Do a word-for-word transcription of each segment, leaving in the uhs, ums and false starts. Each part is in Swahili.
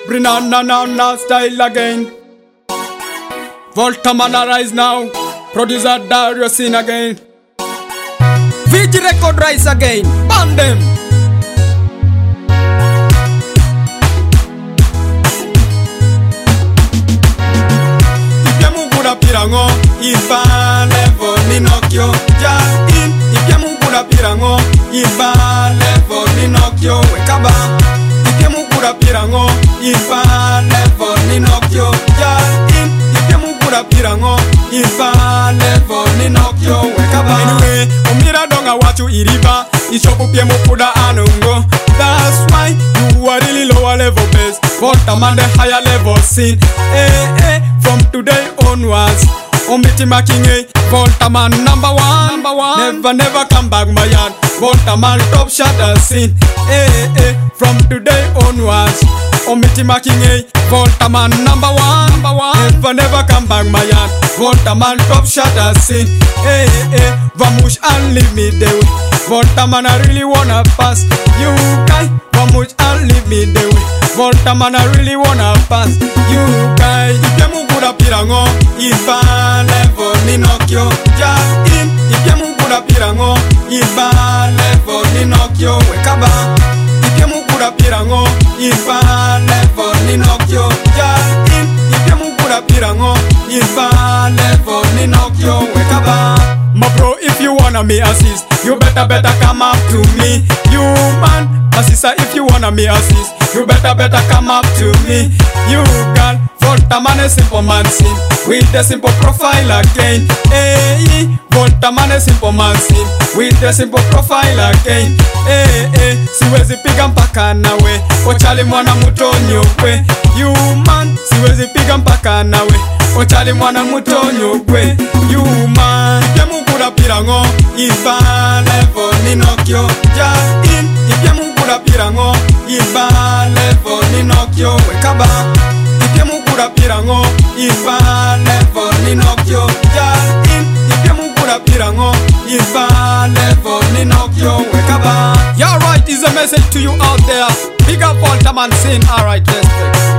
Bring on na na na style again. Voltaman arise now. Producer Dario Sin again. V G record rise again. Ban them. Ipiamugura pirango. Iba level ni Nokyo. Ja in. Ipiamugura pirango. Iba level ni Nokyo. Wekaba. Ipiamugura pirango. Iba level ni Nokyo. Ja in. Ipiamugura pirango. Iba level ni Nokyo. Wekaba. Anyway, umira donga watu iriba. Ishoku pie mukuda anungo. That's why you are really lower level base. Voltaman the higher level scene. Eh eh. From today onwards. Umbiti making a Voltaman number one. Number one. Never never come back my yard. Voltaman top shatter scene. Eh eh. From today onwards. Umbiti making a Voltaman number one. Number one. Never never come back my yard. Voltaman top shatter scene. Eh eh. Vamos and leave me there. Voltaman I really wanna pass. You guys, vamos and leave me there. Voltaman I really wanna pass. You guys, Ipiamugura pirango. Iba level ni Nokyo. Ja in. Ipiamugura pirango. Iba level ni Nokyo. Wekaba. Ipiamugura pirango. Iba level ni Nokyo. Ja in. Ipiamugura pirango. Iba level ni Nokyo. Wekaba. My bro, if you wanna me assist, you better better come up to me. You man, my sister, if you wanna me assist, you better better come up to me. You girl, Voltaman a simple man sin with the simple profile again. Hey, Voltaman a simple man sin with the simple profile again. Hey, hey, siwezi piga mpaka nawe, ochali mwana mutonyo kwe. You man, siwezi piga mpaka nawe, ochali mwana mutonyo kwe. You man, Ipiamugura pirango. Iba level ni Nokyo. Ja in. Ipiamugura pirango. Iba level ni Nokyo. Wekaba. Ipiamugura pirango. Iba level ni Nokyo. Ja in. Ipiamugura pirango. Iba level ni Nokyo. Wekaba. Yeah, right, is a message to you out there. Big up Voltaman Sin. Alright, let's take.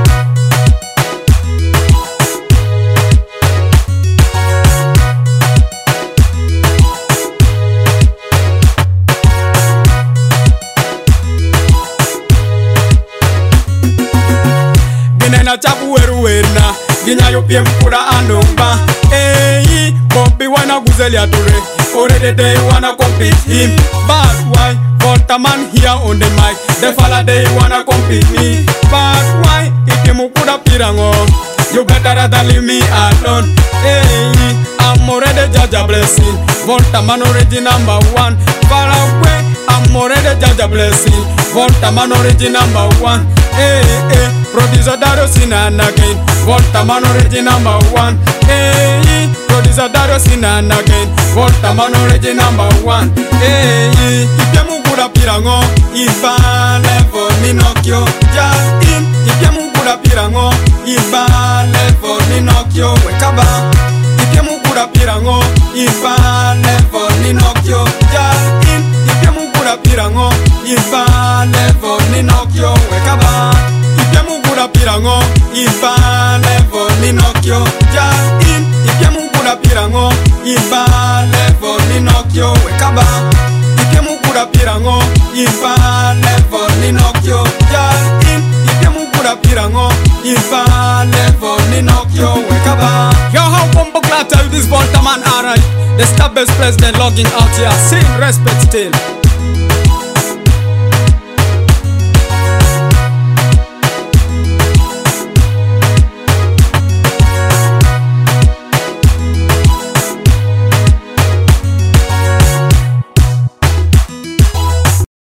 Ginena chapu weru werna. Ginya yo pie mkura anumba. Hey, Bobby wana guzeli ature. Already they wanna compete him. But why? Voltaman here on the mic. The fella they wanna compete me. But why? Ipiamugura pirango. You better rather leave me alone. Hey, I'm already Jaja blessing. Voltaman already number one. Far away, I'm already Jaja blessing. Voltaman already number one. Hey, hey, producer Dario Sin again. Voltaman already number one. Hey, producer Dario Sin again. Voltaman already number one. Hey, Ipiamugura pirango. Iba level ni Nokyo. Ja in. Ipiamugura pirango. Iba level ni Nokyo. Wekaba. Ipiamugura pirango. Iba level ni Nokyo. Ja in. Ipiamugura pirango. Iba level ni Nokyo. Wekaba. Ipiamugura pirango. Iba level ni Nokyo. Ja in. Ipiamugura pirango. Iba level ni Nokyo. Wekaba. Ipiamugura pirango. Iba level ni Nokyo. Ja in. Ipiamugura pirango. Iba level ni Nokyo. Wekaba. Yo, how Bombo glad to this Voltaman alright. The star best president logging out here. Sin respect still.